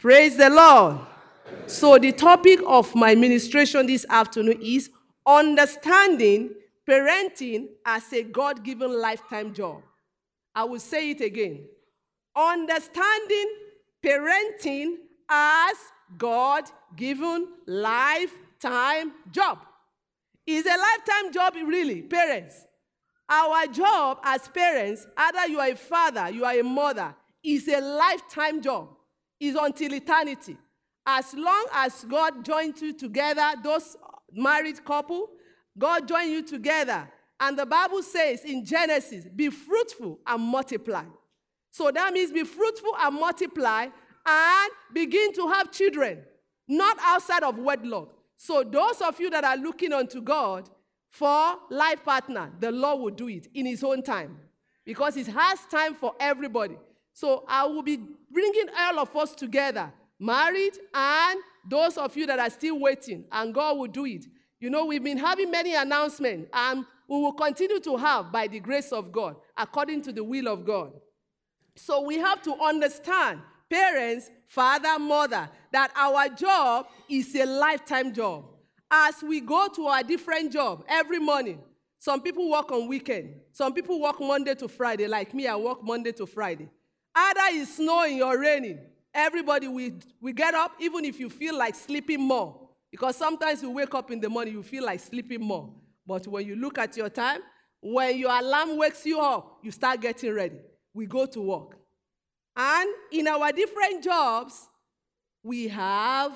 Praise the Lord. So the topic of my ministration this afternoon is understanding parenting as a God-given lifetime job. I will say it again. Understanding parenting as God-given lifetime job. Is a lifetime job really, parents? Our job as parents, either you are a father, you are a mother, is a lifetime job. It's until eternity. As long as God joins you together, those married couple, God joins you together. And the Bible says in Genesis, be fruitful and multiply. So that means be fruitful and multiply and begin to have children, not outside of wedlock. So those of you that are looking unto God for life partner, the Lord will do it in his own time because he has time for everybody. So I will be bringing all of us together, married and those of you that are still waiting, and God will do it. You know, we've been having many announcements, and we will continue to have by the grace of God, according to the will of God. So we have to understand, parents, father, mother, that our job is a lifetime job. As we go to our different job every morning, some people work on weekend. Some people work Monday to Friday. Like me, I work Monday to Friday. Either it's snowing or raining. Everybody, we get up, even if you feel like sleeping more. Because sometimes you wake up in the morning, you feel like sleeping more. But when you look at your time, when your alarm wakes you up, you start getting ready. We go to work. And in our different jobs, we have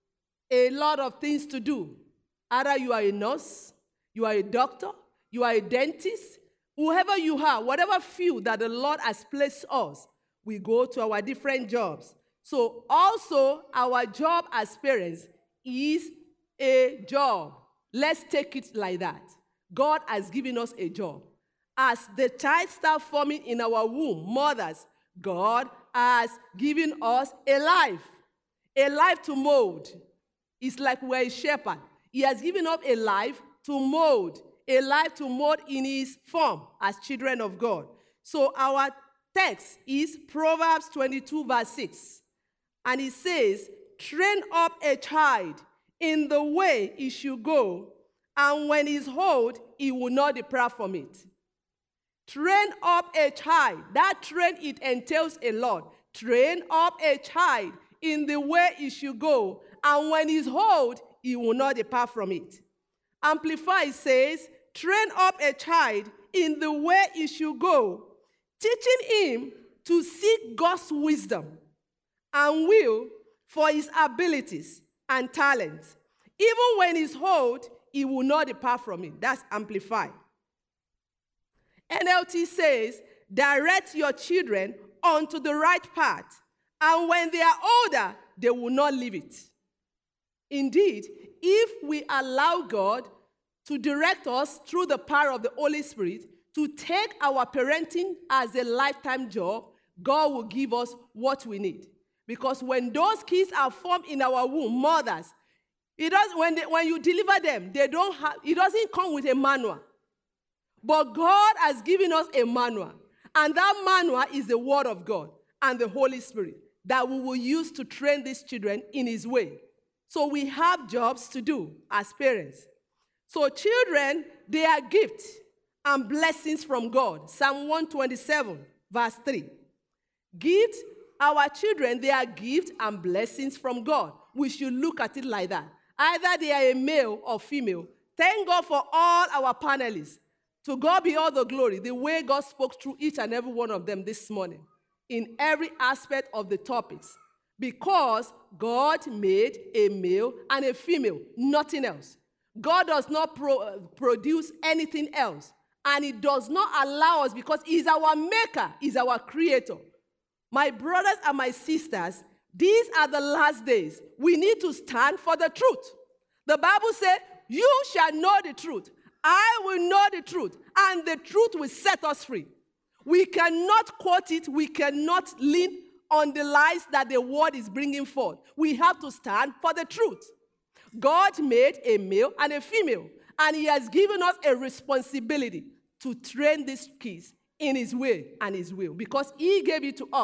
a lot of things to do. Either you are a nurse, you are a doctor, you are a dentist, whoever you are, whatever field that the Lord has placed us, we go to our different jobs. So also our job as parents is a job. Let's take it like that. God has given us a job. As the child starts forming in our womb, mothers, God has given us a life to mold. It's like we're a shepherd. He has given us a life to mold in his form as children of God. So our text is Proverbs 22, verse 6. And it says, train up a child in the way he should go, and when he's old, he will not depart from it. Train up a child. That train, it entails a lot. Train up a child in the way he should go, and when he's old, he will not depart from it. Amplified says, train up a child in the way he should go, teaching him to seek God's wisdom and will for his abilities and talents. Even when he's old, he will not depart from it. That's Amplified. NLT says, direct your children onto the right path, and when they are older, they will not leave it. Indeed, if we allow God to direct us through the power of the Holy Spirit to take our parenting as a lifetime job, God will give us what we need. Because when those kids are formed in our womb, mothers, when you deliver them, it doesn't come with a manual. But God has given us a manual. And that manual is the Word of God and the Holy Spirit that we will use to train these children in his way. So we have jobs to do as parents. So children, they are gifts and blessings from God. Psalm 127, verse 3. Gifts, our children, they are gifts and blessings from God. We should look at it like that. Either they are a male or female. Thank God for all our panelists. To God be all the glory, the way God spoke through each and every one of them this morning, in every aspect of the topics. Because God made a male and a female, nothing else. God does not produce anything else. And he does not allow us because he's our maker, he's our creator. My brothers and my sisters, these are the last days. We need to stand for the truth. The Bible said, you shall know the truth. I will know the truth, and the truth will set us free. We cannot quote it. We cannot lean on the lies that the word is bringing forth. We have to stand for the truth. God made a male and a female, and he has given us a responsibility to train these kids in his way and his will, because he gave it to us.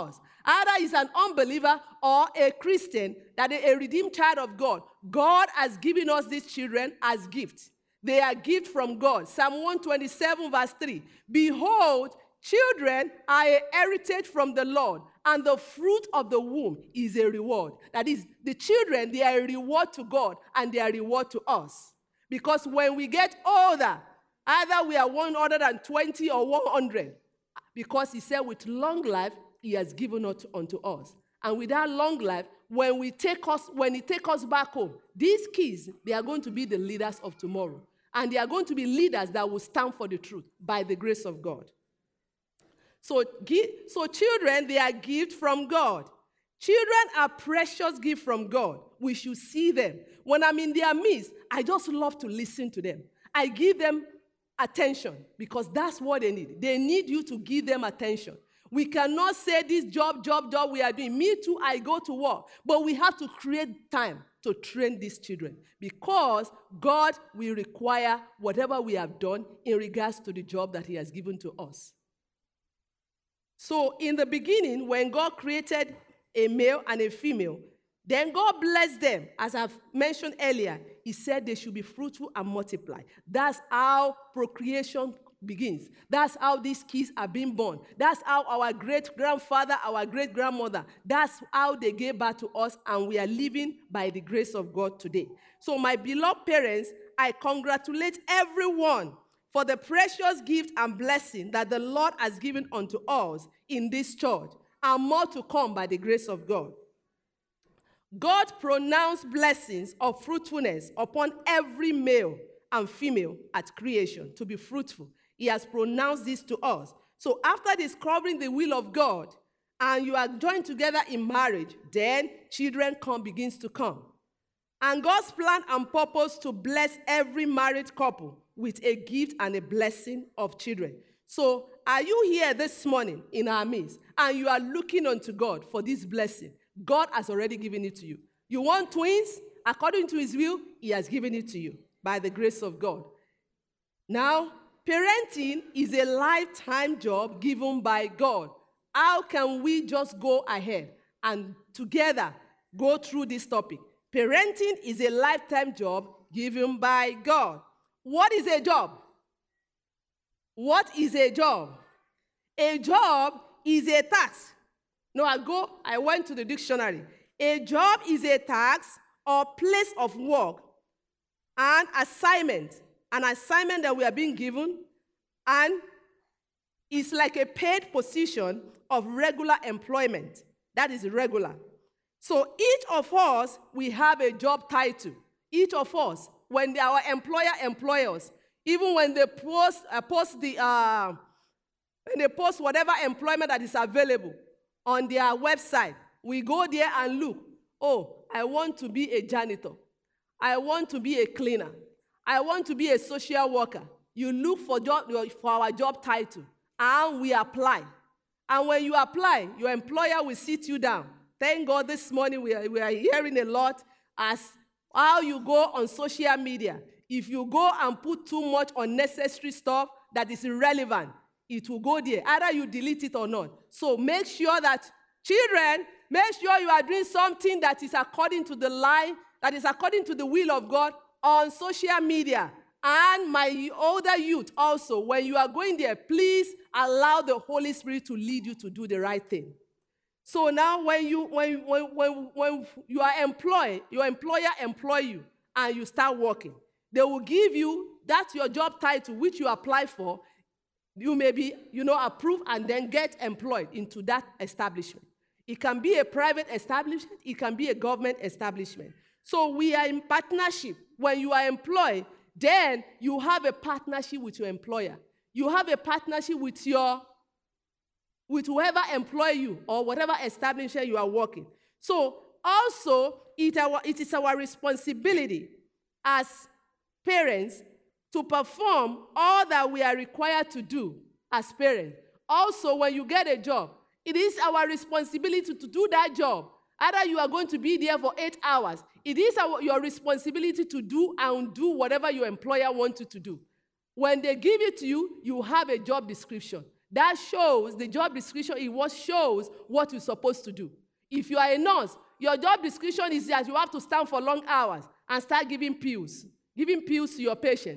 Either he's an unbeliever or a Christian, that a redeemed child of God. God has given us these children as gifts. They are gifts from God. Psalm 127 verse 3. Behold, children are a heritage from the Lord, and the fruit of the womb is a reward. That is, the children, they are a reward to God, and they are a reward to us. Because when we get older, either we are 120 or 100, because he said with long life, he has given it unto us. And with that long life, when he take us back home, these kids, they are going to be the leaders of tomorrow. And they are going to be leaders that will stand for the truth by the grace of God. So children, they are gifts from God. Children are precious gifts from God. We should see them. When I'm in their midst, I just love to listen to them. I give them attention because that's what they need. They need you to give them attention. We cannot say this job we are doing. Me too, I go to work. But we have to create time to train these children because God will require whatever we have done in regards to the job that he has given to us. So in the beginning, when God created a male and a female, then God blessed them. As I've mentioned earlier, he said they should be fruitful and multiply. That's how procreation begins. That's how these kids are being born. That's how our great-grandfather, our great-grandmother, that's how they gave birth to us, and we are living by the grace of God today. So my beloved parents, I congratulate everyone for the precious gift and blessing that the Lord has given unto us in this church, and more to come by the grace of God. God pronounced blessings of fruitfulness upon every male and female at creation to be fruitful. He has pronounced this to us. So after discovering the will of God and you are joined together in marriage, then children begins to come. And God's plan and purpose to bless every married couple with a gift and a blessing of children. So are you here this morning in our midst and you are looking unto God for this blessing? God has already given it to you. You want twins? According to his will, he has given it to you by the grace of God. Now, parenting is a lifetime job given by God. How can we just go ahead and together go through this topic? Parenting is a lifetime job given by God. What is a job? What is a job? A job is a task. No, I went to the dictionary. A job is a task or place of work, an assignment that we are being given, and it's like a paid position of regular employment. That is regular. So each of us, we have a job title. Each of us, when our employer employs us, even when they post whatever employment that is available on their website, we go there and look. Oh, I want to be a janitor. I want to be a cleaner. I want to be a social worker. You look for our job title, and we apply. And when you apply, your employer will sit you down. Thank God this morning we are hearing a lot as how you go on social media. If you go and put too much unnecessary stuff that is irrelevant, it will go there. Either you delete it or not. So make sure that, children, make sure you are doing something that is according to the line, that is according to the will of God on social media. And my older youth also, when you are going there, please allow the Holy Spirit to lead you to do the right thing. So now when you are employed, your employer employ you and you start working, they will give you, that's your job title which you apply for. You may be, approved and then get employed into that establishment. It can be a private establishment. It can be a government establishment. So we are in partnership. When you are employed, then you have a partnership with your employer. You have a partnership with whoever employ you or whatever establishment you are working. So also, it is our responsibility as parents to perform all that we are required to do as parents. Also, when you get a job, it is our responsibility to do that job. Either you are going to be there for 8 hours. It is your responsibility to do whatever your employer wants you to do. When they give it to you, you have a job description. That shows, the job description, shows what you're supposed to do. If you are a nurse, your job description is that you have to stand for long hours and start giving pills to your patient.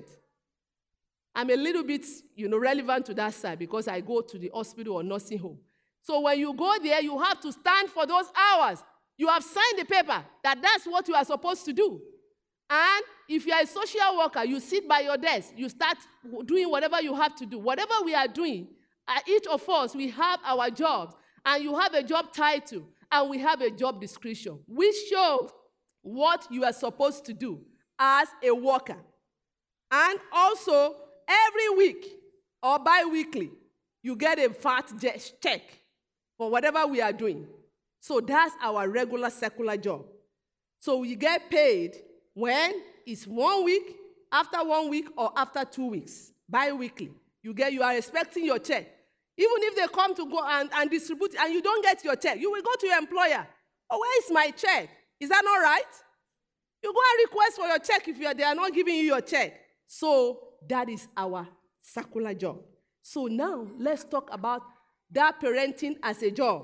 I'm a little bit, relevant to that side because I go to the hospital or nursing home. So when you go there, you have to stand for those hours. You have signed the paper that that's what you are supposed to do. And if you are a social worker, you sit by your desk. You start doing whatever you have to do. Whatever we are doing, each of us, we have our jobs. And you have a job title. And we have a job description, which shows what you are supposed to do as a worker. And also, every week or bi-weekly, you get a fat check for whatever we are doing. So that's our regular secular job. So we get paid when it's 1 week, after 1 week, or after 2 weeks, bi-weekly. You are expecting your check. Even if they come to go and distribute and you don't get your check, you will go to your employer. Oh, where is my check? Is that not right? You go and request for your check if they are not giving you your check. So that is our secular job. So now let's talk about that parenting as a job.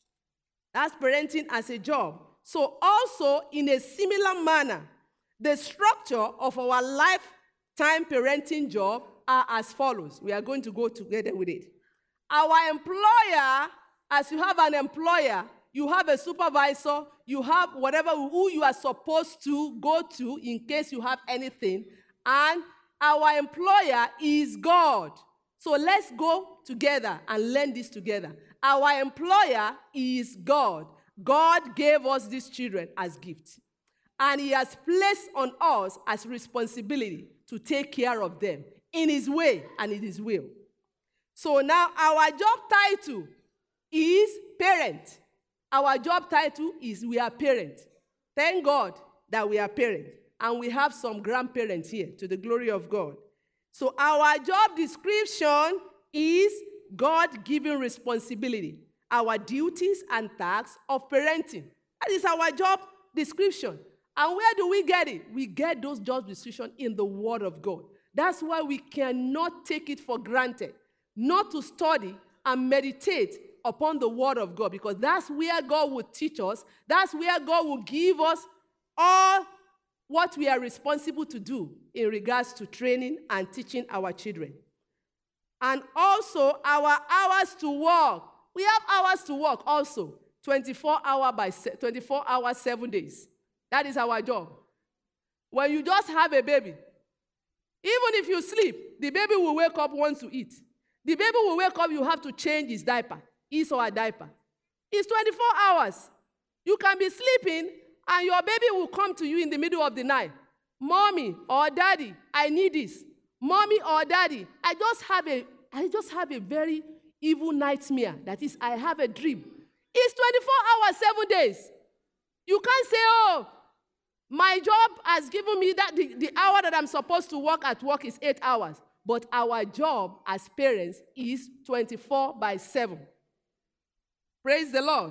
That's parenting as a job. So also in a similar manner, the structure of our lifetime parenting job are as follows. We are going to go together with it. Our employer, as you have an employer, you have a supervisor, you have who you are supposed to go to in case you have anything, and our employer is God. So let's go together and learn this together. Our employer is God. God gave us these children as gifts, and he has placed on us as responsibility to take care of them in his way and in his will. So now our job title is parent. Our job title is we are parents. Thank God that we are parents. And we have some grandparents here, to the glory of God. So our job description is God-given responsibility, our duties and tasks of parenting. That is our job description. And where do we get it? We get those job descriptions in the Word of God. That's why we cannot take it for granted not to study and meditate upon the Word of God, because that's where God will teach us. That's where God will give us all what we are responsible to do in regards to training and teaching our children. And also our hours to work. We have hours to work also, 24 hours, 7 days. That is our job. When you just have a baby, even if you sleep, the baby will wake up, want to eat. The baby will wake up, you have to change his diaper, his or her diaper. It's 24 hours. You can be sleeping, and your baby will come to you in the middle of the night. Mommy or daddy, I need this. Mommy or daddy, I just have a very evil nightmare. That is, I have a dream. It's 24 hours, 7 days. You can't say, oh, my job has given me that the hour that I'm supposed to work at work is 8 hours. But our job as parents is 24/7. Praise the Lord.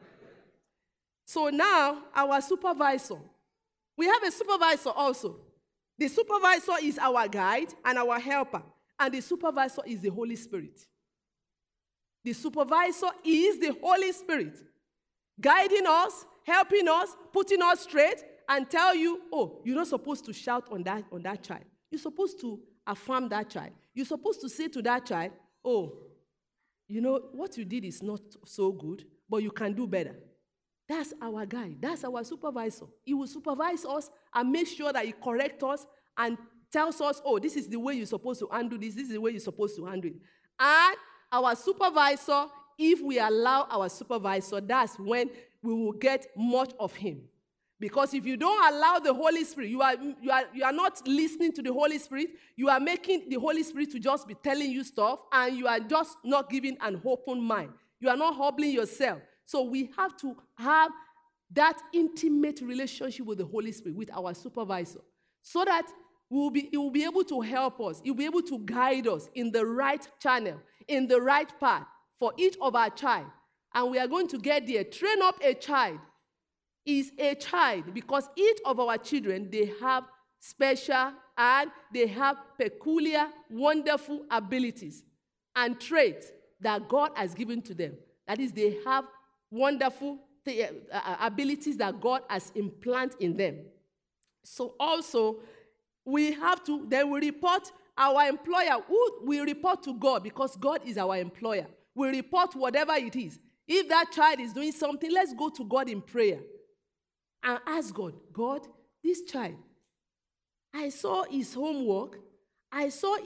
So now, our supervisor. We have a supervisor also. The supervisor is our guide and our helper. And the supervisor is the Holy Spirit. The supervisor is the Holy Spirit, guiding us, helping us, putting us straight, and tell you, oh, you're not supposed to shout on that child. You're supposed to affirm that child. You're supposed to say to that child, oh, you know, what you did is not so good, but you can do better. That's our guide. That's our supervisor. He will supervise us and make sure that he corrects us and tells us, oh, this is the way you're supposed to handle this. This is the way you're supposed to handle it. And our supervisor, if we allow our supervisor, that's when we will get much of him. Because if you don't allow the Holy Spirit, you are not listening to the Holy Spirit. You are making the Holy Spirit to just be telling you stuff, and you are just not giving an open mind. You are not humbling yourself. So we have to have that intimate relationship with the Holy Spirit, with our supervisor, so that he will be able to help us. He will be able to guide us in the right channel, in the right path for each of our child. And we are going to get there. Train up a child is a child, because each of our children, they have special and they have peculiar, wonderful abilities and traits that God has given to them. That is, they have wonderful abilities that God has implanted in them. So also, we have to, then we report our employer, who we report to God because God is our employer. We report whatever it is. If that child is doing something, let's go to God in prayer and ask God, God, this child, I saw his homework, I saw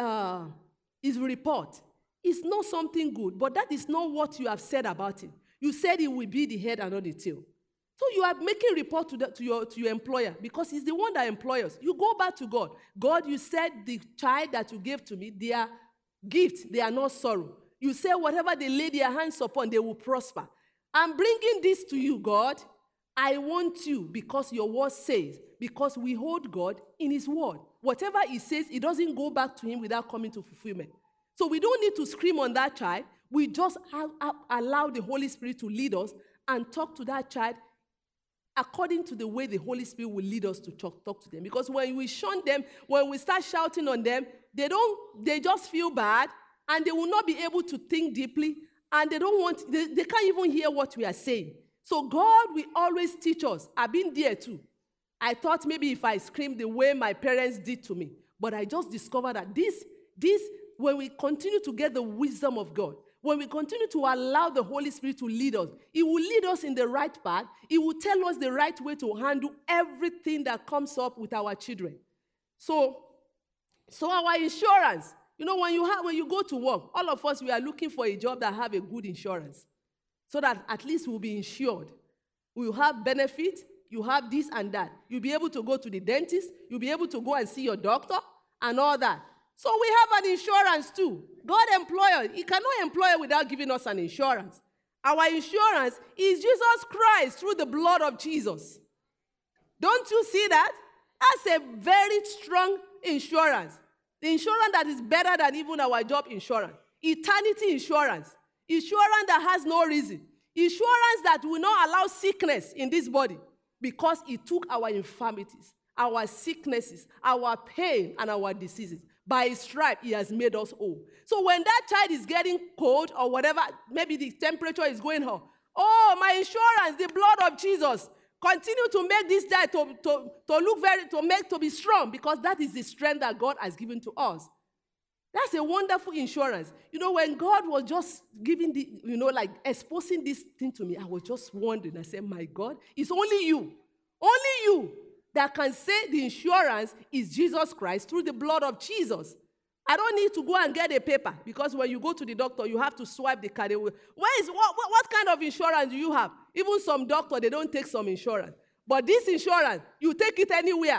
his report. It's not something good, but that is not what you have said about it. You said it will be the head and not the tail. So you are making report to your employer because he's the one that employs. You go back to God. God, you said the child that you gave to me, they are gifts, they are not sorrow. You say whatever they lay their hands upon, they will prosper. I'm bringing this to you, God. I want you because your word says, because we hold God in his word. Whatever he says, it doesn't go back to him without coming to fulfillment. So we don't need to scream on that child. We just allow the Holy Spirit to lead us and talk to that child according to the way the Holy Spirit will lead us to talk to them. Because when we shun them, when we start shouting on them, they just feel bad, and they will not be able to think deeply, and they can't even hear what we are saying. So God will always teach us. I've been there too. I thought maybe if I screamed the way my parents did to me, but I just discovered that this, when we continue to get the wisdom of God, when we continue to allow the Holy Spirit to lead us, it will lead us in the right path. It will tell us the right way to handle everything that comes up with our children. So our insurance, when you go to work, all of us, we are looking for a job that have a good insurance so that at least we'll be insured. We'll have benefit. You have this and that. You'll be able to go to the dentist. You'll be able to go and see your doctor and all that. So we have an insurance too. God employer, he cannot employ without giving us an insurance. Our insurance is Jesus Christ through the blood of Jesus. Don't you see that? That's a very strong insurance. The insurance that is better than even our job insurance. Eternity insurance. Insurance that has no reason. Insurance that will not allow sickness in this body because it took our infirmities, our sicknesses, our pain, and our diseases. By his stripe, he has made us whole. So when that child is getting cold or whatever, maybe the temperature is going up, oh, my insurance, the blood of Jesus, continue to make this child to be strong, because that is the strength that God has given to us. That's a wonderful insurance. When God was just giving exposing this thing to me, I was just wondering. I said, my God, it's only you that can say the insurance is Jesus Christ through the blood of Jesus. I don't need to go and get a paper, because when you go to the doctor, you have to swipe the card. What kind of insurance do you have? Even some doctor, they don't take some insurance. But this insurance, you take it anywhere,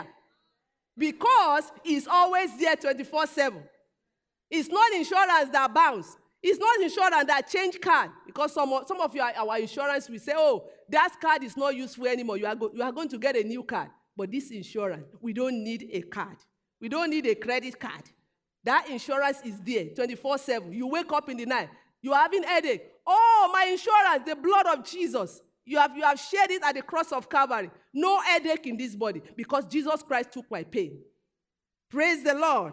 because it's always there 24/7. It's not insurance that bounce. It's not insurance that change card, because some of our insurance will say, oh, that card is not useful anymore. You are going to get a new card. But this insurance, we don't need a card. We don't need a credit card. That insurance is there 24/7. You wake up in the night, you are having headache. Oh, my insurance, the blood of Jesus. You have shared it at the cross of Calvary. No headache in this body, because Jesus Christ took my pain. Praise the Lord.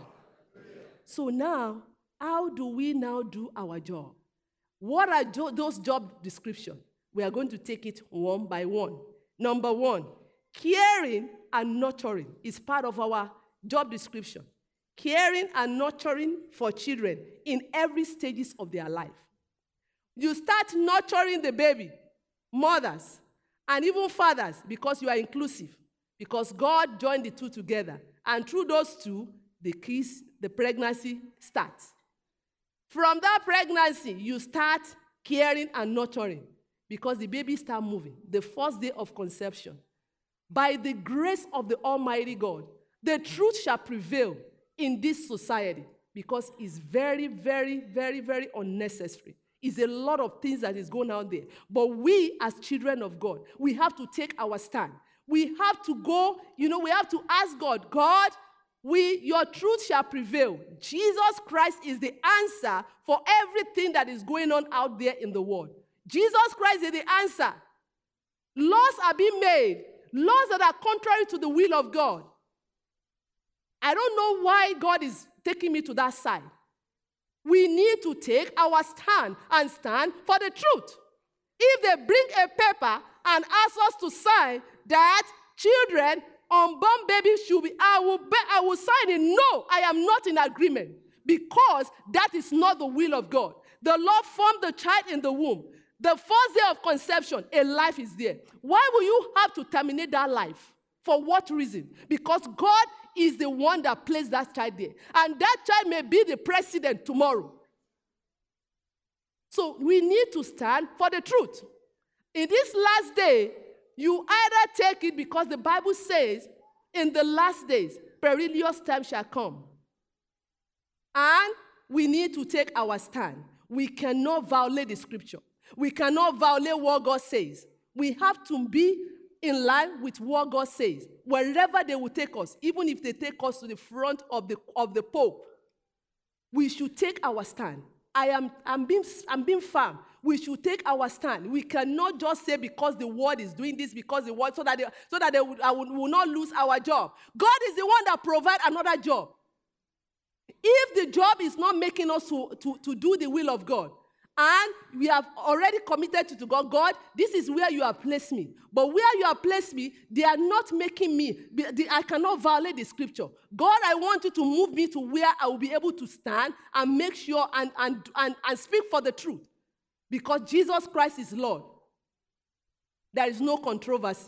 So now, how do we now do our job? What are those job descriptions? We are going to take it one by one. Number one, caring and nurturing is part of our job description. Caring and nurturing for children in every stages of their life. You start nurturing the baby, mothers, and even fathers, because you are inclusive. Because God joined the two together. And through those two, the kiss, the pregnancy starts. From that pregnancy, you start caring and nurturing, because the baby starts moving. The first day of conception. By the grace of the Almighty God, the truth shall prevail in this society, because it's very, very, very, very unnecessary. It's a lot of things that is going on there. But we, as children of God, we have to take our stand. We have to go, we have to ask God, God, your truth shall prevail. Jesus Christ is the answer for everything that is going on out there in the world. Jesus Christ is the answer. Laws are being made. Laws that are contrary to the will of God. I don't know why God is taking me to that side. We need to take our stand and stand for the truth. If they bring a paper and ask us to sign that children, unborn babies should be, I will sign it. No, I am not in agreement, because that is not the will of God. The Lord formed the child in the womb. The first day of conception, a life is there. Why will you have to terminate that life? For what reason? Because God is the one that placed that child there. And that child may be the president tomorrow. So we need to stand for the truth. In this last day, you either take it, because the Bible says, in the last days, perilous time shall come. And we need to take our stand. We cannot violate the scripture. We cannot violate what God says. We have to be in line with what God says. Wherever they will take us, even if they take us to the front of the Pope, we should take our stand. I'm being firm. We should take our stand. We cannot just say because the word is doing this, because the word, so that I will not lose our job. God is the one that provides another job. If the job is not making us to do the will of God, and we have already committed to God, God, this is where you have placed me. But where you have placed me, they are not making me. I cannot violate the scripture. God, I want you to move me to where I will be able to stand and make sure and speak for the truth. Because Jesus Christ is Lord. There is no controversy.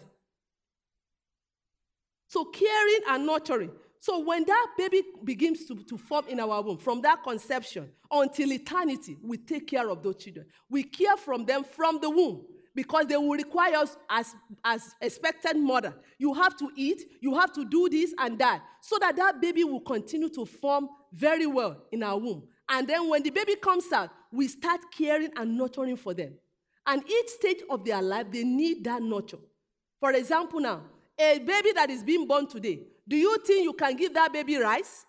So caring and nurturing. So when that baby begins to form in our womb, from that conception until eternity, we take care of those children. We care from them from the womb, because they will require us as expected mother. You have to eat, you have to do this and that, so that that baby will continue to form very well in our womb. And then when the baby comes out, we start caring and nurturing for them. And each stage of their life, they need that nurture. For example now, a baby that is being born today, do you think you can give that baby rice?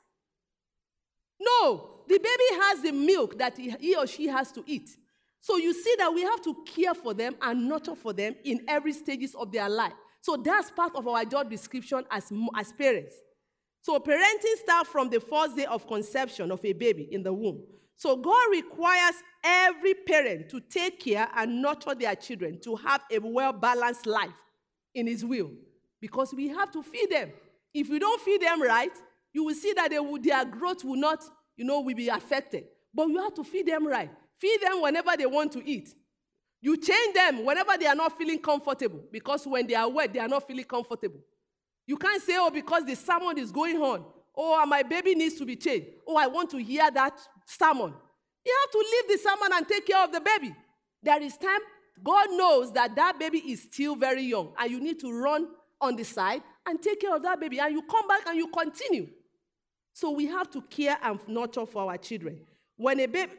No. The baby has the milk that he or she has to eat. So you see that we have to care for them and nurture for them in every stages of their life. So that's part of our job description as parents. So parenting starts from the first day of conception of a baby in the womb. So God requires every parent to take care and nurture their children to have a well-balanced life in His will, because we have to feed them. If we don't feed them right, you will see that their growth will not, will be affected. But you have to feed them right. Feed them whenever they want to eat. You change them whenever they are not feeling comfortable, because when they are wet, they are not feeling comfortable. You can't say, oh, because the sermon is going on, oh, my baby needs to be changed. Oh, I want to hear that sermon. You have to leave the sermon and take care of the baby. There is time. God knows that that baby is still very young, and you need to run on the side and take care of that baby, and you come back and you continue. So we have to care and nurture for our children. When a baby,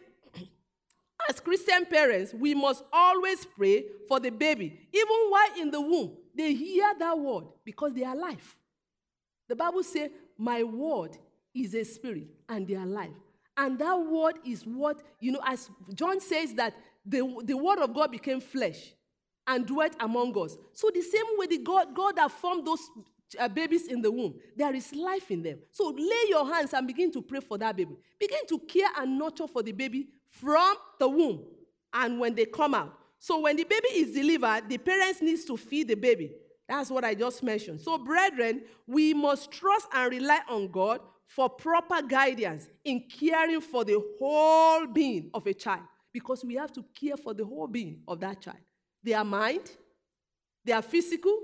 as Christian parents, we must always pray for the baby, even while in the womb. They hear that word because they are alive. The Bible says, my word is a spirit and they are alive. And that word is what, as John says that the word of God became flesh and dwelt among us. So the same way God that formed those babies in the womb, there is life in them. So lay your hands and begin to pray for that baby. Begin to care and nurture for the baby from the womb and when they come out. So when the baby is delivered, the parents need to feed the baby. That's what I just mentioned. So brethren, we must trust and rely on God for proper guidance in caring for the whole being of a child, because we have to care for the whole being of that child. Their mind, their physical,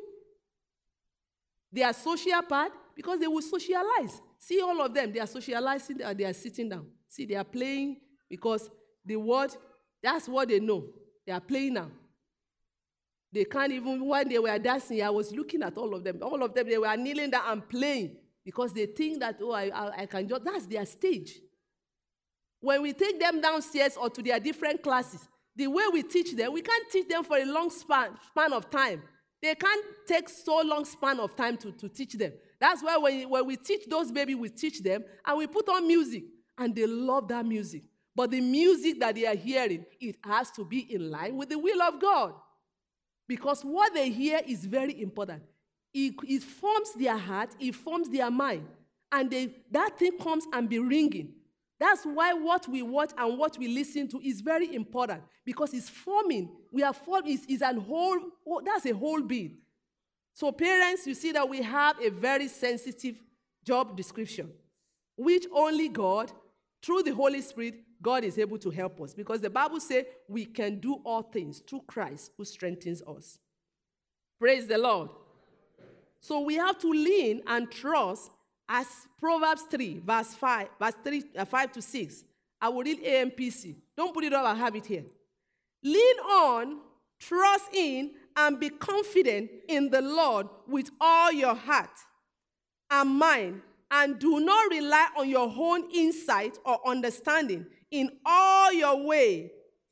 their social part, because they will socialize. See all of them, they are socializing and they are sitting down. See, they are playing because the word, that's what they know. They are playing now. They can't even, when they were dancing, I was looking at all of them. All of them, they were kneeling down and playing because they think that, oh, I can just, that's their stage. When we take them downstairs or to their different classes, the way we teach them, we can't teach them for a long span of time. They can't take so long span of time to teach them. That's why when we teach those babies, we teach them and we put on music, and they love that music. But the music that they are hearing, it has to be in line with the will of God. Because what they hear is very important. It forms their heart, it forms their mind. And that thing comes and be ringing. That's why what we watch and what we listen to is very important, because it's forming. We are forming, is a whole, that's a whole being. So parents, you see that we have a very sensitive job description, which only God, through the Holy Spirit, God is able to help us. Because the Bible says we can do all things through Christ who strengthens us. Praise the Lord. So we have to lean and trust, as Proverbs 3, verse 5, verse 5 to 6. I will read AMPC. Don't put it up, I have it here. Lean on, trust in, and be confident in the Lord with all your heart and mind, and do not rely on your own insight or understanding. In all your way,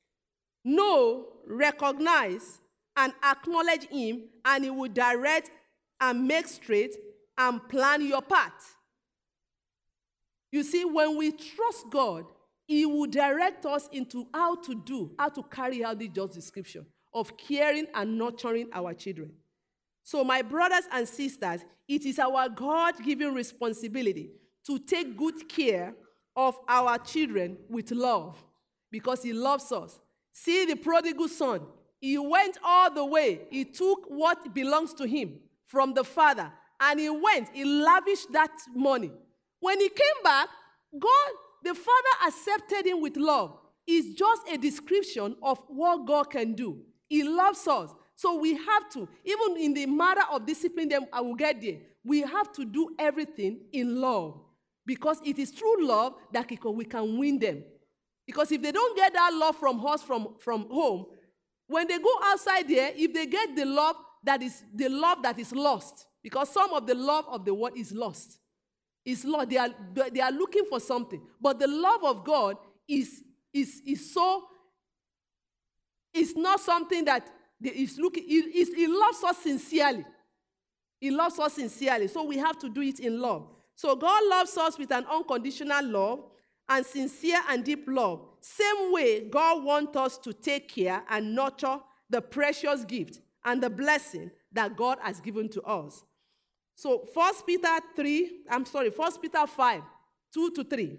know, recognize, and acknowledge him, and he will direct and make straight and plan your path. You see, when we trust God, he will direct us into how to carry out the job description of caring and nurturing our children. So my brothers and sisters, it is our God-given responsibility to take good care of our children with love, because he loves us. See the prodigal son. He went all the way. He took what belongs to him from the father, and he lavished that money. When he came back, God, the father accepted him with love. It's just a description of what God can do. He loves us. So we have to, even in the matter of discipline them, I will get there, we have to do everything in love. Because it is through love that we can win them. Because if they don't get that love from us from home, when they go outside there, if they get the love that is lost, because some of the love of the world is lost. It's lost. They are looking for something. But the love of God is not something that is looking. He loves us sincerely. He loves us sincerely. So we have to do it in love. So God loves us with an unconditional love and sincere and deep love. Same way God wants us to take care and nurture the precious gift and the blessing that God has given to us. So 1 Peter 5, 2 to 3.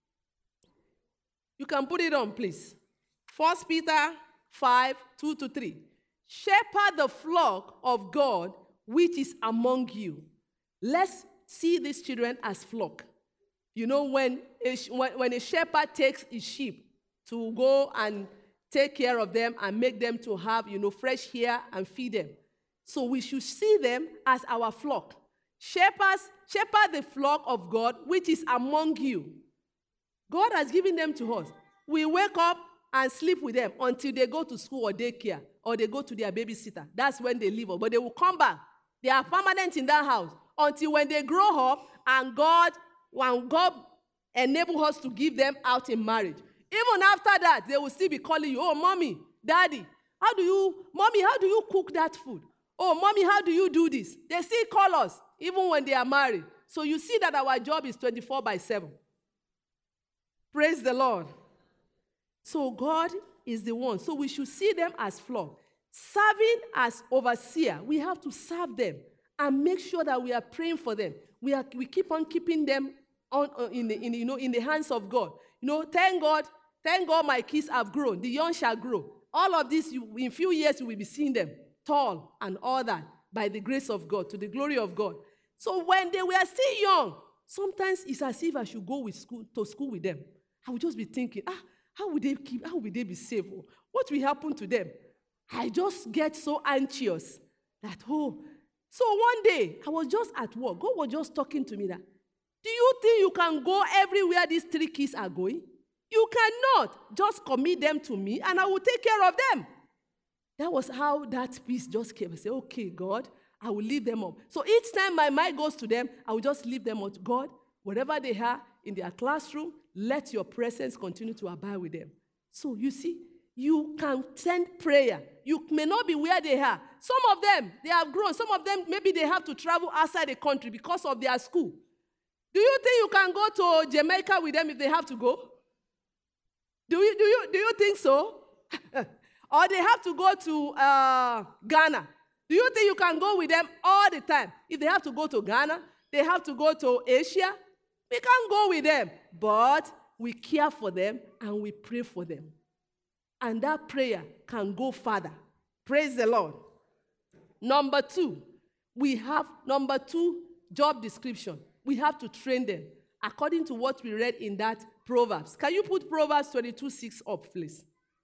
You can put it on, please. 1 Peter 5, 2 to 3. Shepherd the flock of God which is among you. Let's see these children as flock. You know, when a shepherd takes his sheep to go and take care of them and make them to have, fresh hair and feed them. So we should see them as our flock. Shepherd the flock of God, which is among you. God has given them to us. We wake up and sleep with them until they go to school or daycare, or they go to their babysitter. That's when they leave us. But they will come back. They are permanent in that house until when they grow up and God enables us to give them out in marriage. Even after that, they will still be calling you, oh, mommy, daddy, how do you cook that food? Oh, mommy, how do you do this? They still call us, even when they are married. So you see that our job is 24/7. Praise the Lord. So God is the one. So we should see them as flock. Serving as overseer, we have to serve them and make sure that we are praying for them. We keep on keeping them in the hands of God. Thank God my kids have grown. The young shall grow. All of this, in a few years, you will be seeing them tall and all that by the grace of God, to the glory of God. So when they were still young, sometimes it's as if I should go to school with them. I would just be thinking, how would they be safe? What will happen to them? I just get so anxious that, So one day, I was just at work. God was just talking to me that, do you think you can go everywhere these 3 kids are going? You cannot. Just commit them to me, and I will take care of them. That was how that peace just came. I said, okay, God, I will leave them up. So each time my mind goes to them, I will just leave them up to God. Wherever they are in their classroom, let your presence continue to abide with them. So you see, you can send prayer. You may not be where they are. Some of them, they have grown. Some of them, maybe they have to travel outside the country because of their school. Do you think you can go to Jamaica with them if they have to go? Do you think so? Or they have to go to Ghana. Do you think you can go with them all the time? If they have to go to Ghana, they have to go to Asia, we can't go with them. But we care for them, and we pray for them. And that prayer can go further. Praise the Lord. Number two job description. We have to train them according to what we read in that Proverbs. Can you put Proverbs 22:6 up, please?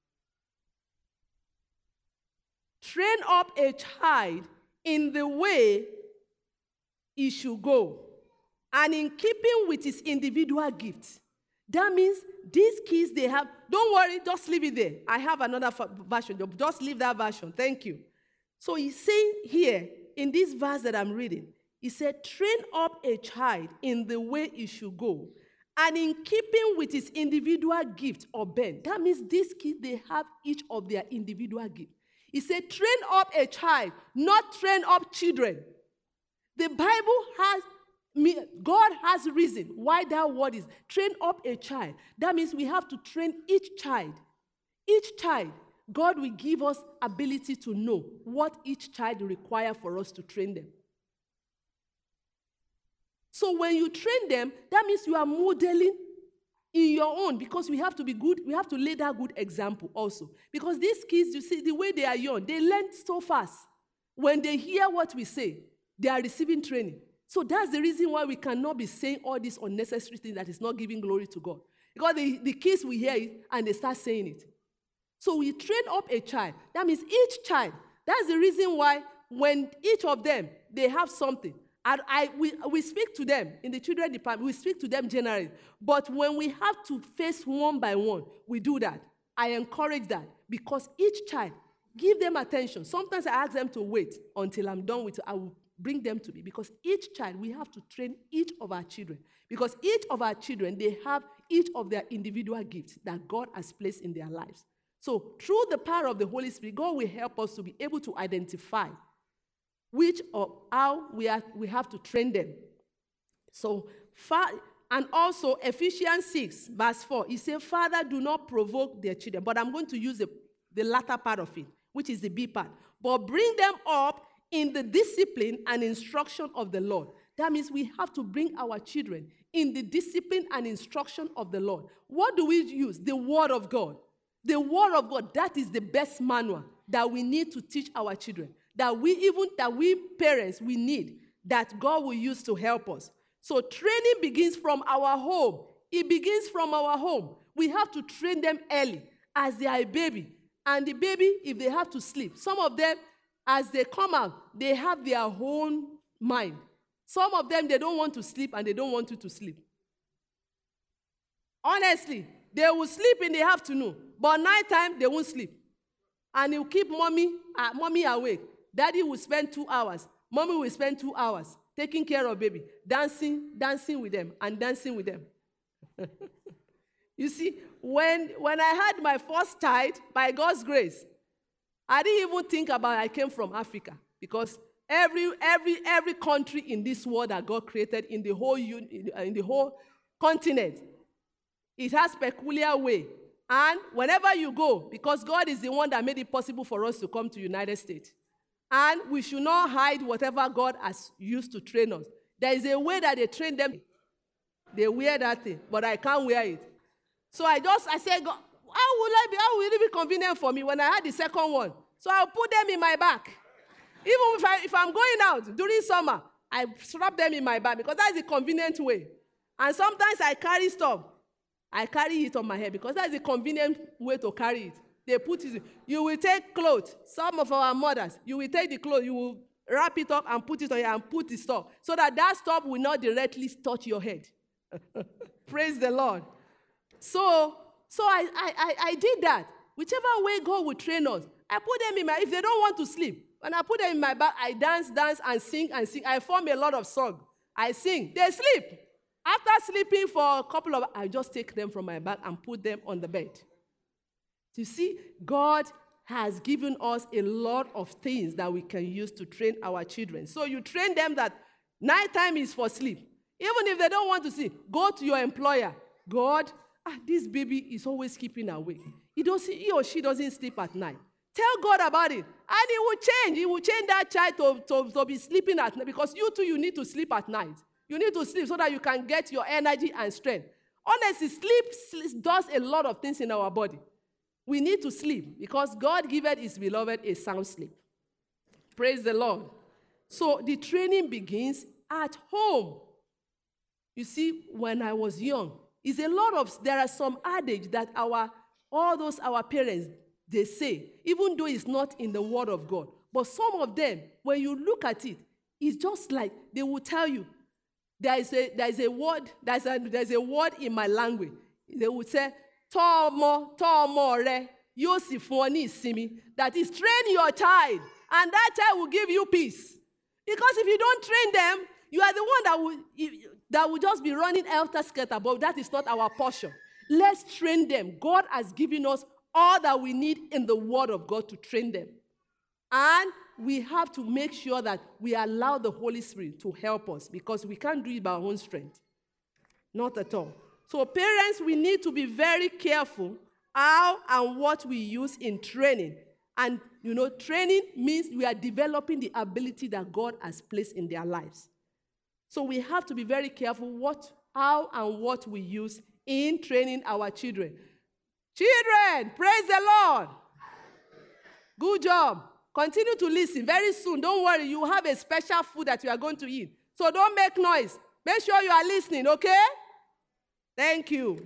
Train up a child in the way he should go, and in keeping with his individual gifts. That means these kids, they have, don't worry, just leave it there. I have another version. Just leave that version. Thank you. So he's saying here, in this verse that I'm reading, he said, train up a child in the way he should go, and in keeping with his individual gift or bent. That means these kids, they have each of their individual gifts. He said, train up a child, not train up children. The Bible has, God has a reason why that word is train up a child. That means we have to train each child. Each child, God will give us ability to know what each child requires for us to train them. So when you train them, that means you are modeling in your own, because we have to be good. We have to lay that good example also. Because these kids, you see, the way they are young, they learn so fast. When they hear what we say, they are receiving training. So that's the reason why we cannot be saying all these unnecessary things that is not giving glory to God. Because the kids will hear it and they start saying it. So we train up a child. That means each child. That's the reason why when each of them, they have something. And we speak to them in the children department. We speak to them generally. But when we have to face one by one, we do that. I encourage that because each child, give them attention. Sometimes I ask them to wait until I'm done with it. I will bring them to me because each child, we have to train each of our children. Because each of our children, they have each of their individual gifts that God has placed in their lives. So through the power of the Holy Spirit, God will help us to be able to identify which or how we have to train them. So, and also Ephesians 6, verse 4, he said, Father, do not provoke their children. But I'm going to use the latter part of it, which is the B part. But bring them up in the discipline and instruction of the Lord. That means we have to bring our children in the discipline and instruction of the Lord. What do we use? The Word of God. The Word of God, that is the best manual that we need to teach our children. That we parents, we need, that God will use to help us. So training begins from our home. It begins from our home. We have to train them early as they are a baby. And the baby, if they have to sleep, some of them, as they come out, they have their own mind. Some of them, they don't want to sleep and they don't want you to sleep. Honestly, they will sleep in the afternoon, but nighttime, they won't sleep. And you keep mommy awake. Daddy will spend 2 hours. Mommy will spend 2 hours taking care of baby, dancing with them and dancing with them. You see, when I had my first child, by God's grace, I didn't even think about I came from Africa, because every country in this world that God created in the whole continent, it has peculiar way. And whenever you go, because God is the one that made it possible for us to come to the United States. And we should not hide whatever God has used to train us. There is a way that they train them. They wear that thing, but I can't wear it. So I said, God, how will it be convenient for me when I had the second one? So I'll put them in my back. Even if I'm going out during summer, I strap them in my back because that's the convenient way. And sometimes I carry stuff. I carry it on my head because that's the convenient way to carry it. They put it, you will take clothes, some of our mothers, you will take the clothes, you will wrap it up and put it on here and put the stuff so that stuff will not directly touch your head. Praise the Lord. So I did that. Whichever way God will train us, I put them in if they don't want to sleep, when I put them in my back, I dance and sing. I form a lot of songs. I sing. They sleep. After sleeping for a couple of hours, I just take them from my back and put them on the bed. You see, God has given us a lot of things that we can use to train our children. So you train them that nighttime is for sleep. Even if they don't want to sleep, go to your employer. God, this baby is always keeping awake. He or she doesn't sleep at night. Tell God about it. And He will change. He will change that child to be sleeping at night. Because you too, you need to sleep at night. You need to sleep so that you can get your energy and strength. Honestly, sleep does a lot of things in our body. We need to sleep because God giveth his beloved a sound sleep. Praise the Lord. So the training begins at home. You see, when I was young, there are some adage that our parents, they say, even though it's not in the Word of God. But some of them, when you look at it, it's just like they will tell you, there's a word in my language. They would say, Tomo re, Yosifoni simi. That is, train your child, and that child will give you peace. Because if you don't train them, you are the one that will just be running helter-skelter, but that is not our portion. Let's train them. God has given us all that we need in the Word of God to train them. And we have to make sure that we allow the Holy Spirit to help us because we can't do it by our own strength. Not at all. So parents, we need to be very careful how and what we use in training. And, training means we are developing the ability that God has placed in their lives. So we have to be very careful how and what we use in training our children. Children, praise the Lord. Good job. Continue to listen. Very soon, don't worry, you have a special food that you are going to eat. So don't make noise. Make sure you are listening, okay? Thank you.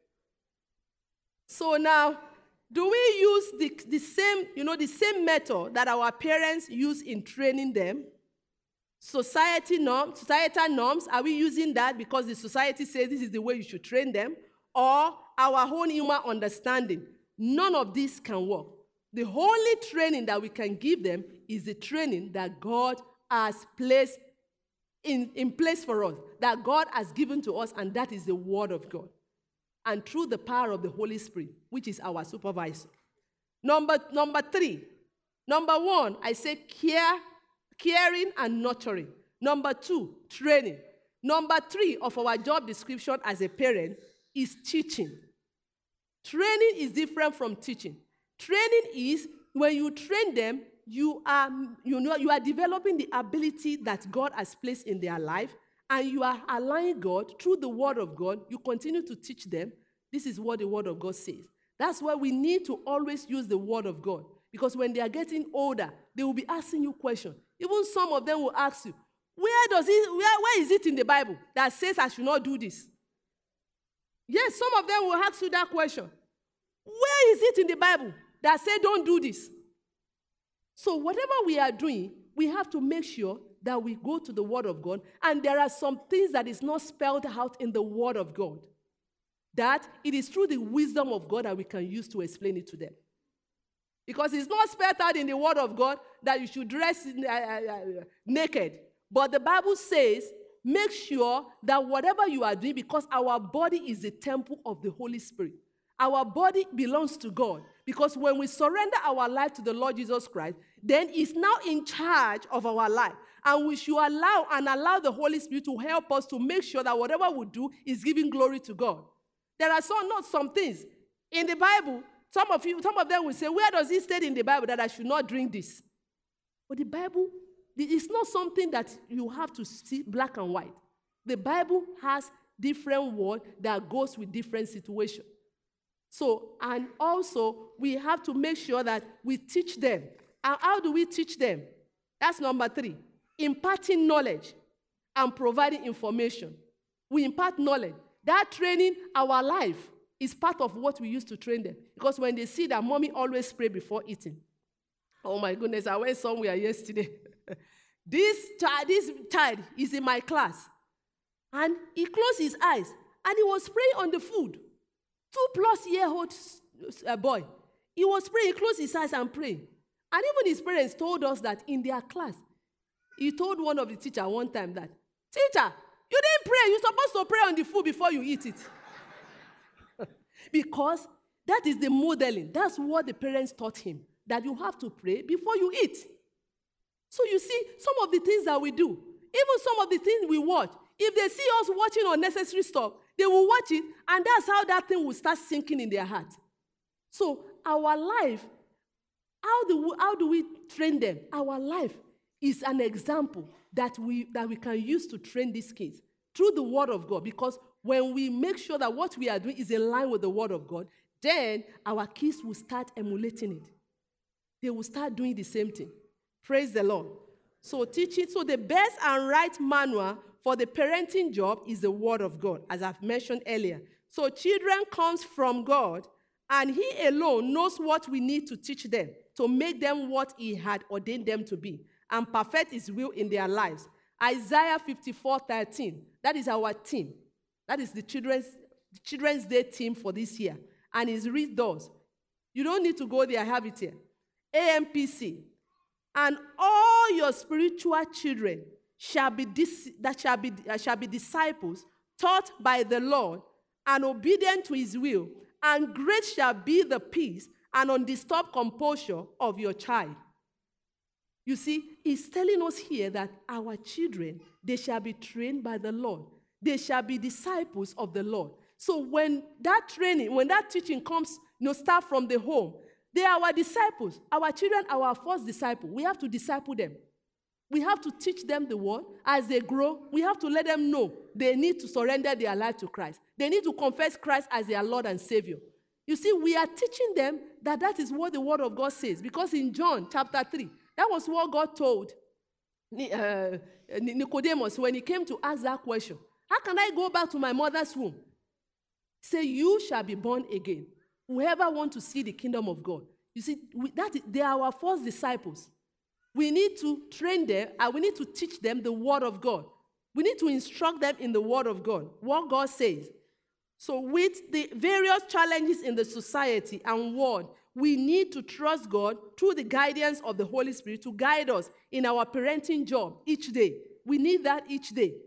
So now, do we use the same method that our parents use in training them? Societal norms, are we using that because the society says this is the way you should train them? Or our own human understanding? None of this can work. The only training that we can give them is the training that God has placed in place for us, that God has given to us, and that is the Word of God. And through the power of the Holy Spirit, which is our supervisor. Number 3. Number 1, I say caring and nurturing. Number 2, training. Number 3 of our job description as a parent is teaching. Training is different from teaching. Training is when you train them, you are developing the ability that God has placed in their life, and you are allowing God through the Word of God. You continue to teach them. This is what the Word of God says. That's why we need to always use the Word of God, because when they are getting older, they will be asking you questions. Even some of them will ask you, where is it in the Bible that says I should not do this? Yes, some of them will ask you that question. Where is it in the Bible that says don't do this? So whatever we are doing, we have to make sure that we go to the Word of God, and there are some things that is not spelled out in the Word of God, that it is through the wisdom of God that we can use to explain it to them. Because it's not spelled out in the Word of God that you should dress naked. But the Bible says, make sure that whatever you are doing, because our body is the temple of the Holy Spirit. Our body belongs to God. Because when we surrender our life to the Lord Jesus Christ, then He's now in charge of our life. And we should allow the Holy Spirit to help us to make sure that whatever we do is giving glory to God. There are some things in the Bible. Some of them will say, where does it state in the Bible that I should not drink this? But the Bible, it's not something that you have to see black and white. The Bible has different words that goes with different situations. So, and also, we have to make sure that we teach them. And how do we teach them? That's number 3. Imparting knowledge and providing information. We impart knowledge. That training, our life, is part of what we use to train them. Because when they see that mommy always pray before eating. Oh my goodness, I went somewhere yesterday. This child is in my class. And he closed his eyes. And he was praying on the food. 2-plus-year-old boy. He was praying, he closed his eyes and praying. And even his parents told us that in their class, he told one of the teachers one time that, teacher, you didn't pray. You're supposed to pray on the food before you eat it. Because that is the modeling. That's what the parents taught him, that you have to pray before you eat. So you see, some of the things that we do, even some of the things we watch, if they see us watching unnecessary stuff, they will watch it, and that's how that thing will start sinking in their heart. So our life, how do we train them? Our life is an example that we can use to train these kids through the Word of God, because when we make sure that what we are doing is in line with the Word of God, then our kids will start emulating it. They will start doing the same thing. Praise the Lord. So teach it. So the best and right manual for the parenting job is the Word of God, as I've mentioned earlier. So children comes from God, and He alone knows what we need to teach them to make them what He had ordained them to be and perfect His will in their lives. Isaiah 54:13. That is our team. That is the Children's Day team for this year. And it's read those. You don't need to go there. I have it here. AMPC. And all your spiritual children shall be disciples, taught by the Lord, and obedient to His will. And great shall be the peace and undisturbed composure of your child. You see, He's telling us here that our children, they shall be trained by the Lord. They shall be disciples of the Lord. So when that training, when that teaching comes, start from the home, they are our disciples. Our children are our first disciple. We have to disciple them. We have to teach them the word. As they grow, we have to let them know they need to surrender their life to Christ. They need to confess Christ as their Lord and Savior. You see, we are teaching them that is what the Word of God says. Because in John chapter 3, that was what God told Nicodemus when he came to ask that question. How can I go back to my mother's womb? Say, you shall be born again. Whoever wants to see the kingdom of God. You see, they are our first disciples. We need to train them, and we need to teach them the Word of God. We need to instruct them in the Word of God, what God says. So with the various challenges in the society and world, we need to trust God through the guidance of the Holy Spirit to guide us in our parenting job each day. We need that each day.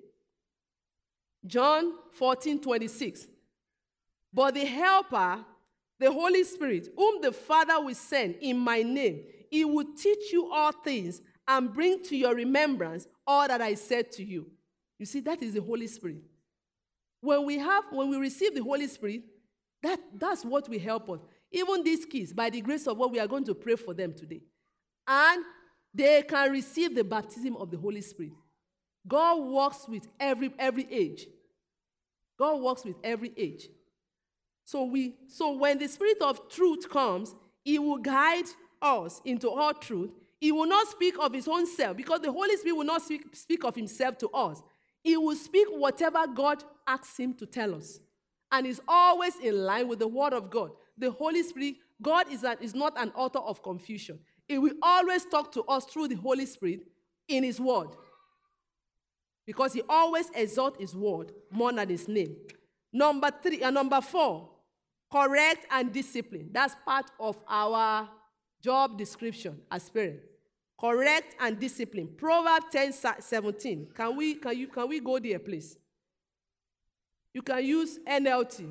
John 14:26. But the Helper, the Holy Spirit, whom the Father will send in my name, He will teach you all things and bring to your remembrance all that I said to you. You see, that is the Holy Spirit. When we receive the Holy Spirit, that's what will help us. Even these kids, by the grace of God, we are going to pray for them today. And they can receive the baptism of the Holy Spirit. God works with every age. God works with every age. So when the Spirit of truth comes, He will guide us into all truth. He will not speak of His own self, because the Holy Spirit will not speak of Himself to us. He will speak whatever God asks Him to tell us. And is always in line with the Word of God. The Holy Spirit, God is not an author of confusion. He will always talk to us through the Holy Spirit in His Word. Because He always exalts His Word more than His name. Number 4, correct and discipline. That's part of our job description as parents. Correct and discipline. Proverbs 10:17. Can we go there, please? You can use NLT.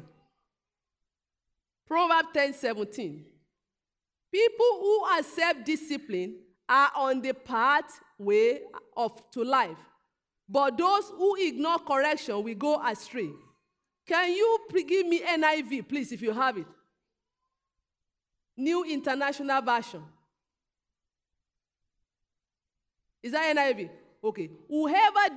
Proverbs 10:17. People who are self-disciplined are on the pathway to life, but those who ignore correction will go astray. Can you give me NIV, please, if you have it? New International Version. Is that NIV? Okay. Whoever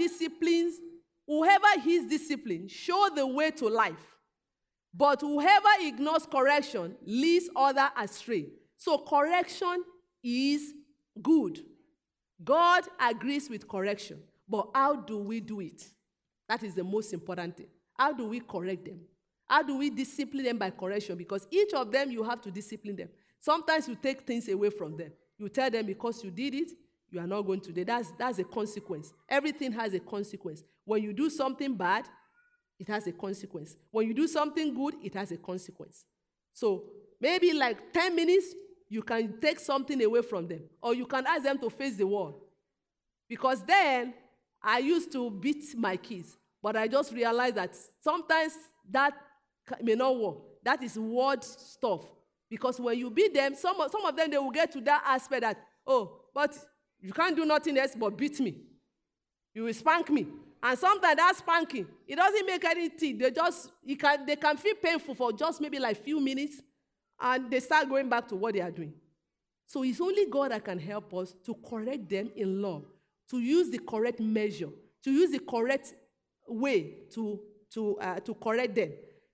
is disciplined, show the way to life. But whoever ignores correction leads others astray. So correction is good. God agrees with correction. But how do we do it? That is the most important thing. How do we correct them? How do we discipline them by correction? Because each of them, you have to discipline them. Sometimes you take things away from them. You tell them because you did it, you are not going to do it. That's a consequence. Everything has a consequence. When you do something bad, it has a consequence. When you do something good, it has a consequence. So maybe like 10 minutes, you can take something away from them. Or you can ask them to face the wall. Because then, I used to beat my kids. But I just realized that sometimes that may not work. That is word stuff. Because when you beat them, some of them, they will get to that aspect that, oh, but you can't do nothing else but beat me. You will spank me. And sometimes that spanking, it doesn't make anything. They can feel painful for just maybe like few minutes, and they start going back to what they are doing. So it's only God that can help us to correct them in love, to use the correct measure, to use the correct way to to correct them.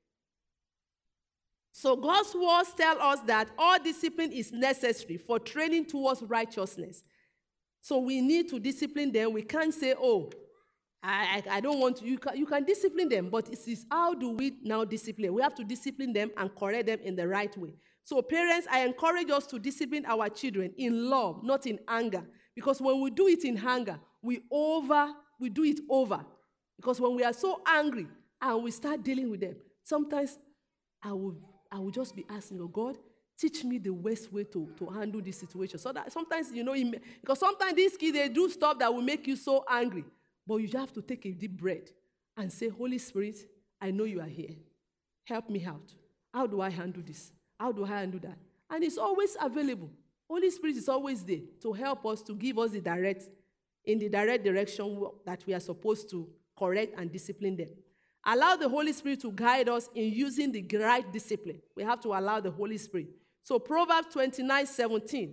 So God's words tell us that all discipline is necessary for training towards righteousness. So we need to discipline them. We can't say, oh, I don't want to. You can discipline them, but it is how do we now discipline? We have to discipline them and correct them in the right way. So parents, I encourage us to discipline our children in love, not in anger. Because when we do it in anger, we do it over. Because when we are so angry and we start dealing with them, sometimes I will just be asking, oh God, teach me the best way to handle this situation. So that sometimes, because sometimes these kids, they do stuff that will make you so angry. But you just have to take a deep breath and say, Holy Spirit, I know you are here. Help me out. How do I handle this? How do I handle that? And it's always available. Holy Spirit is always there to help us, to give us in the direct direction that we are supposed to correct and discipline them. Allow the Holy Spirit to guide us in using the right discipline. We have to allow the Holy Spirit. So Proverbs 29:17.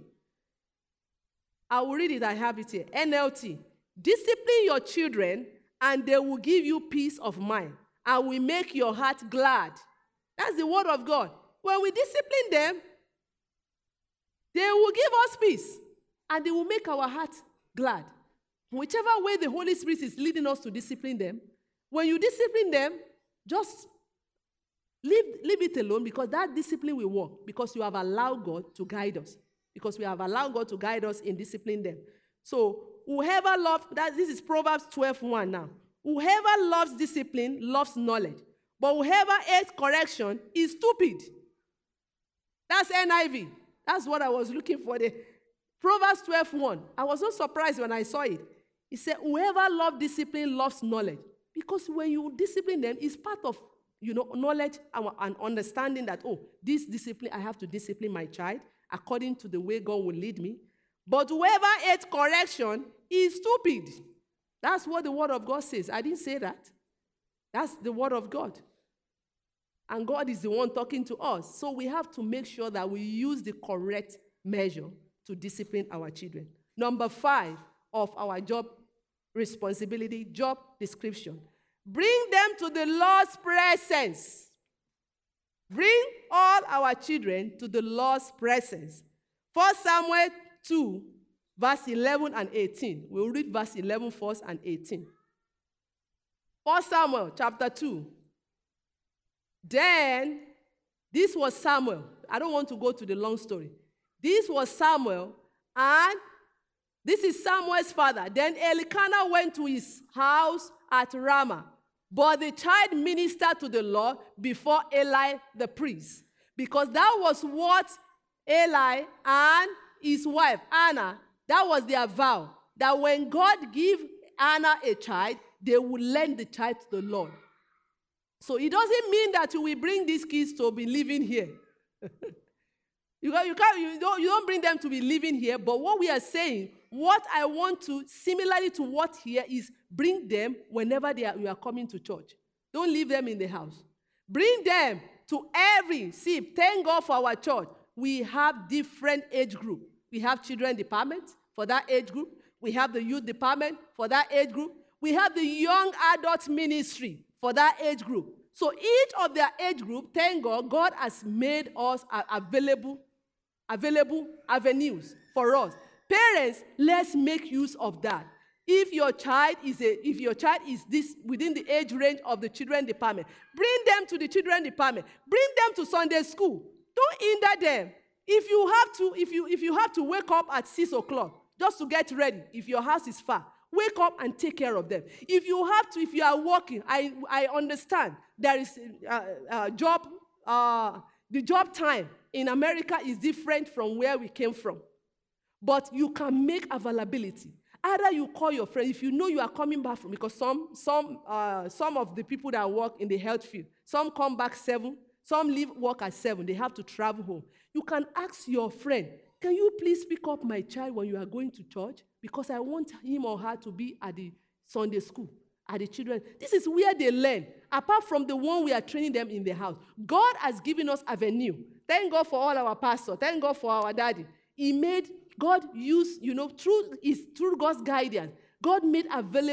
I will read it. I have it here. NLT. Discipline your children, and they will give you peace of mind, and will make your heart glad. That's the word of God. When we discipline them, they will give us peace, and they will make our heart glad. Whichever way the Holy Spirit is leading us to discipline them, when you discipline them, just leave it alone, because that discipline will work, because you have allowed God to guide us. Because we have allowed God to guide us in disciplining them. So whoever loves, this is Proverbs 12:1 now. Whoever loves discipline loves knowledge, but whoever hates correction is stupid. That's NIV. That's what I was looking for there. Proverbs 12:1. I was so surprised when I saw it. It said, whoever loves discipline loves knowledge. Because when you discipline them, it's part of knowledge and understanding that, oh, this discipline, I have to discipline my child according to the way God will lead me. But whoever hates correction is stupid. That's what the word of God says. I didn't say that. That's the word of God. And God is the one talking to us. So we have to make sure that we use the correct measure to discipline our children. Number 5 of our job responsibility, job description. Bring them to the Lord's presence. Bring all our children to the Lord's presence. 1 Samuel 2, verse 11 and 18. We'll read verse 11 first and 18. 1 Samuel chapter 2. Then, this was Samuel. I don't want to go to the long story. This was Samuel, and this is Samuel's father. Then Elkanah went to his house at Ramah. But the child ministered to the Lord before Eli the priest. Because that was what Eli and his wife, Anna, that was their vow. That when God gave Anna a child, they would lend the child to the Lord. So it doesn't mean that you will bring these kids to be living here. You don't bring them to be living here, but what we are saying, what I want to, similarly to what here, is bring them whenever you are coming to church. Don't leave them in the house. Bring them to thank God for our church. We have different age group. We have children department for that age group. We have the youth department for that age group. We have the young adult ministry for that age group. So each of their age group, thank God, God has made us available avenues for us. Parents, let's make use of that. If your child is this within the age range of the children department, bring them to the children department. Bring them to Sunday school. Don't hinder them. If you have to wake up at 6 o'clock just to get ready, if your house is far, wake up and take care of them. If you are working, I understand there is job. The job time in America is different from where we came from. But you can make availability. Either you call your friend, if you know you are coming back from, because some of the people that work in the health field, some come back 7, some leave work at 7, they have to travel home. You can ask your friend, can you please pick up my child when you are going to church? Because I want him or her to be at the Sunday school, at the children. This is where they learn, apart from the one we are training them in the house. God has given us avenue. Thank God for all our pastors. Thank God for our daddy. God used, through God's guidance, God made available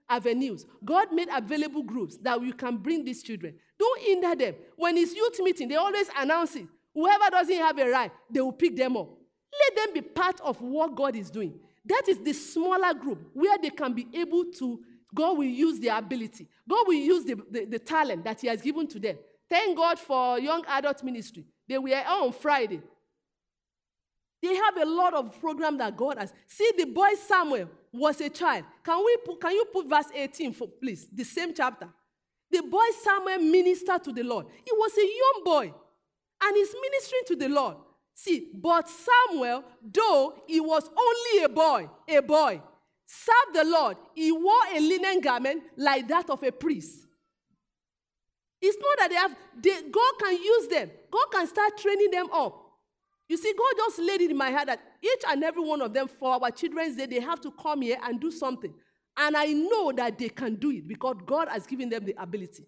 avenues. God made available groups that you can bring these children. Don't hinder them. When it's youth meeting, they always announce it. Whoever doesn't have a right, they will pick them up. Let them be part of what God is doing. That is the smaller group where they can be able to, God will use their ability. God will use the talent that he has given to them. Thank God for young adult ministry. They were on Friday. They have a lot of programs that God has. See, the boy Samuel was a child. Can you put verse 18, please? The same chapter. The boy Samuel ministered to the Lord. He was a young boy, and he's ministering to the Lord. See, but Samuel, though he was only a boy, served the Lord. He wore a linen garment like that of a priest. It's not that God can use them. God can start training them up. You see, God just laid it in my heart that each and every one of them, for our Children's Day, they have to come here and do something. And I know that they can do it because God has given them the ability.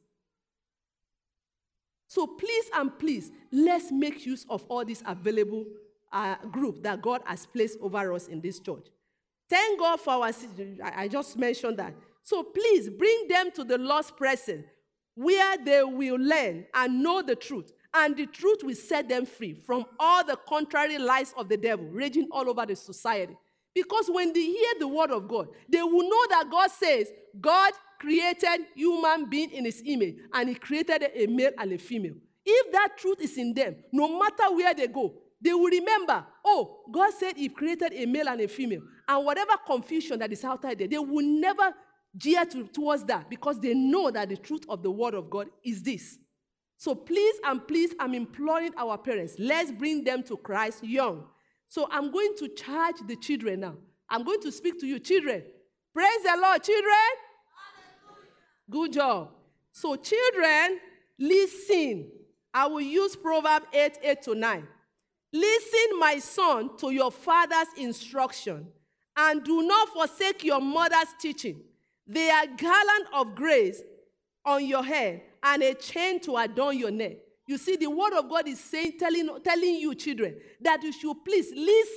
So please and please, let's make use of all these available groups that God has placed over us in this church. Thank God for our citizens. I just mentioned that. So please bring them to the Lord's presence where they will learn and know the truth. And the truth will set them free from all the contrary lies of the devil raging all over the society. Because when they hear the word of God, they will know that God says, God created human being in his image, and he created a male and a female. If that truth is in them, no matter where they go, they will remember, oh, God said he created a male and a female. And whatever confusion that is out there, they will never jeer towards that because they know that the truth of the word of God is this. So please and please, I'm imploring our parents, let's bring them to Christ young. So I'm going to charge the children now. I'm going to speak to you, children. Praise the Lord, children. Hallelujah. Good job. So children, listen. I will use Proverbs 8:8-9. Listen, my son, to your father's instruction, and do not forsake your mother's teaching. They are garland of grace on your head and a chain to adorn your neck. You see, the word of God is saying, telling you, children, that you should please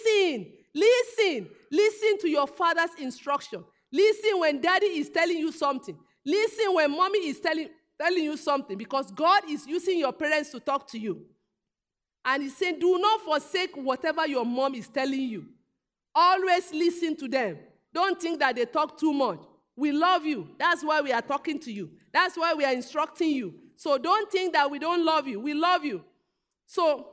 listen to your father's instruction. Listen when daddy is telling you something. Listen when mommy is telling you something, because God is using your parents to talk to you. And he's saying, do not forsake whatever your mom is telling you. Always listen to them. Don't think that they talk too much. We love you. That's why we are talking to you. That's why we are instructing you. So don't think that we don't love you. We love you. So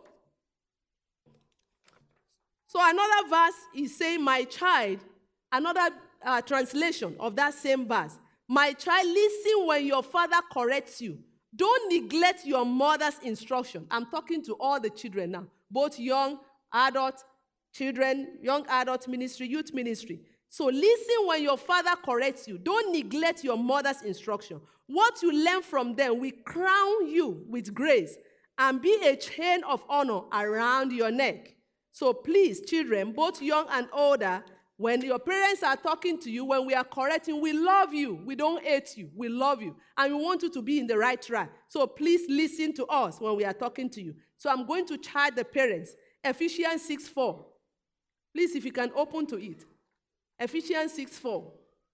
another verse is saying, my child, another translation of that same verse. My child, listen when your father corrects you. Don't neglect your mother's instruction. I'm talking to all the children now, both young, adult, children, young adult ministry, youth ministry. So listen when your father corrects you. Don't neglect your mother's instruction. What you learn from them will crown you with grace and be a chain of honor around your neck. So please, children, both young and older, when your parents are talking to you, when we are correcting, we love you. We don't hate you. We love you. And we want you to be in the right track. So please listen to us when we are talking to you. So I'm going to charge the parents. Ephesians 6:4. Please, if you can open to it. Ephesians 6:4.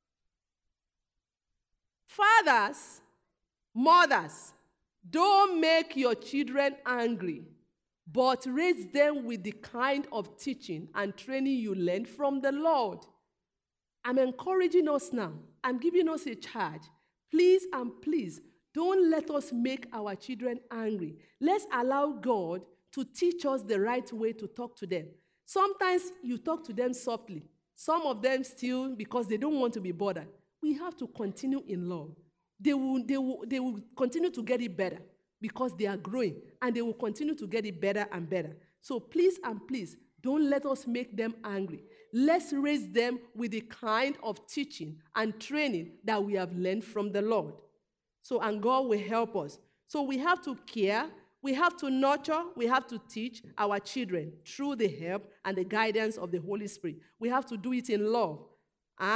Fathers, mothers, don't make your children angry, but raise them with the kind of teaching and training you learned from the Lord. I'm encouraging us now. I'm giving us a charge. Please and please, don't let us make our children angry. Let's allow God to teach us the right way to talk to them. Sometimes you talk to them softly. Some of them still, because they don't want to be bothered. We have to continue in love. They will continue to get it better because they are growing, and they will continue to get it better and better. So please and please, don't let us make them angry. Let's raise them with the kind of teaching and training that we have learned from the Lord. So, and God will help us. So we have to care, we have to nurture, we have to teach our children through the help and the guidance of the Holy Spirit. We have to do it in love. And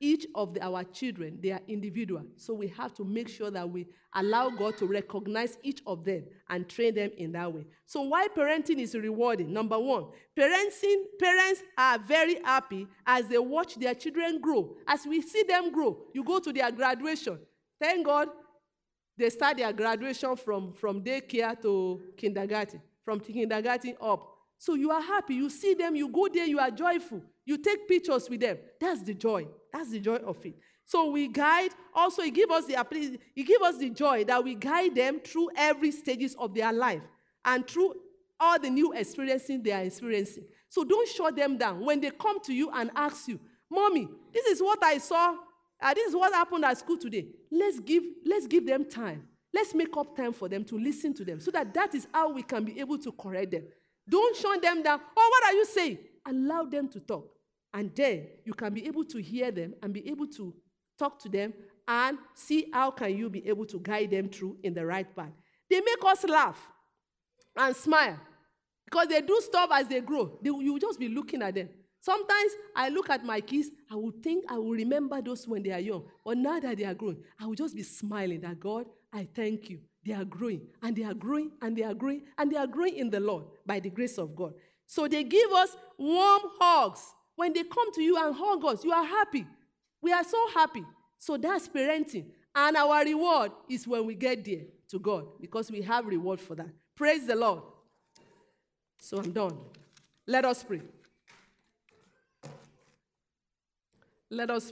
each of our children, they are individual. So we have to make sure that we allow God to recognize each of them and train them in that way. So why parenting is rewarding? Number one, parents are very happy as they watch their children grow. As we see them grow, you go to their graduation. Thank God they start their graduation from daycare to kindergarten, from kindergarten up. So you are happy. You see them, you go there, you are joyful. You take pictures with them. That's the joy. That's the joy of it. So we guide. Also, it gives us the joy that we guide them through every stages of their life and through all the new experiences they are experiencing. So don't shut them down. When they come to you and ask you, Mommy, this is what I saw. This is what happened at school today. Let's give them time. Let's make up time for them to listen to them so that is how we can be able to correct them. Don't shut them down. Oh, what are you saying? Allow them to talk. And then you can be able to hear them and be able to talk to them and see how can you be able to guide them through in the right path. They make us laugh and smile because they do stuff as they grow. You will just be looking at them. Sometimes I look at my kids, I will remember those when they are young. But now that they are growing, I will just be smiling that, God, I thank you. They are growing, and they are growing, and they are growing, and they are growing in the Lord by the grace of God. So they give us warm hugs. When they come to you and hug us, you are happy. We are so happy. So that's parenting. And our reward is when we get there to God, because we have reward for that. Praise the Lord. So I'm done. Let us pray. Let us